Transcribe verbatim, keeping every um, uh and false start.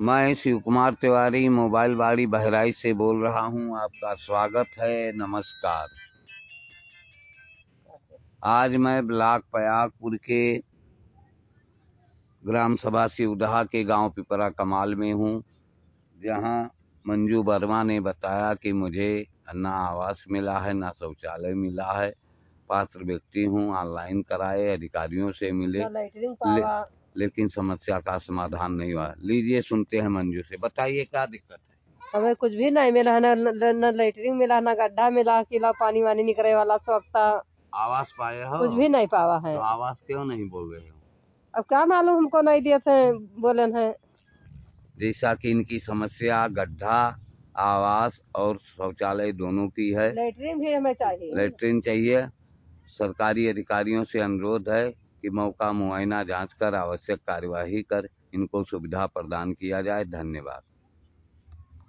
मैं शिव कुमार तिवारी मोबाइल बाड़ी बहराइच से बोल रहा हूं। आपका स्वागत है, नमस्कार। आज मैं ब्लॉक पयागपुर के ग्राम सभा शिवदहा के गांव पिपरा कमाल में हूं, जहां मंजू वर्मा ने बताया कि मुझे ना आवास मिला है, ना शौचालय मिला है। पात्र व्यक्ति हूं, ऑनलाइन कराए, अधिकारियों से मिले, ले, लेकिन समस्या का समाधान नहीं हुआ। लीजिए सुनते हैं मंजू से। बताइए क्या दिक्कत है? हमें कुछ भी नहीं मिला, न, न, न लेटरिन मिला, न गड्ढा मिला, किला पानी वानी निकले वाला स्वच्छता। आवास पाए हो? कुछ भी नहीं पावा है। तो आवास क्यों नहीं बोल रहे हो? अब क्या मालूम, हमको नहीं दिए थे, बोले हैं। जैसा कि इनकी समस्या गड्ढा, आवास और शौचालय दोनों की है। लेटरिन भी हमें चाहिए। लेटरिन चाहिए। सरकारी अधिकारियों से अनुरोध है कि मौका मुआयना जांच कर आवश्यक कार्यवाही कर इनको सुविधा प्रदान किया जाए। धन्यवाद।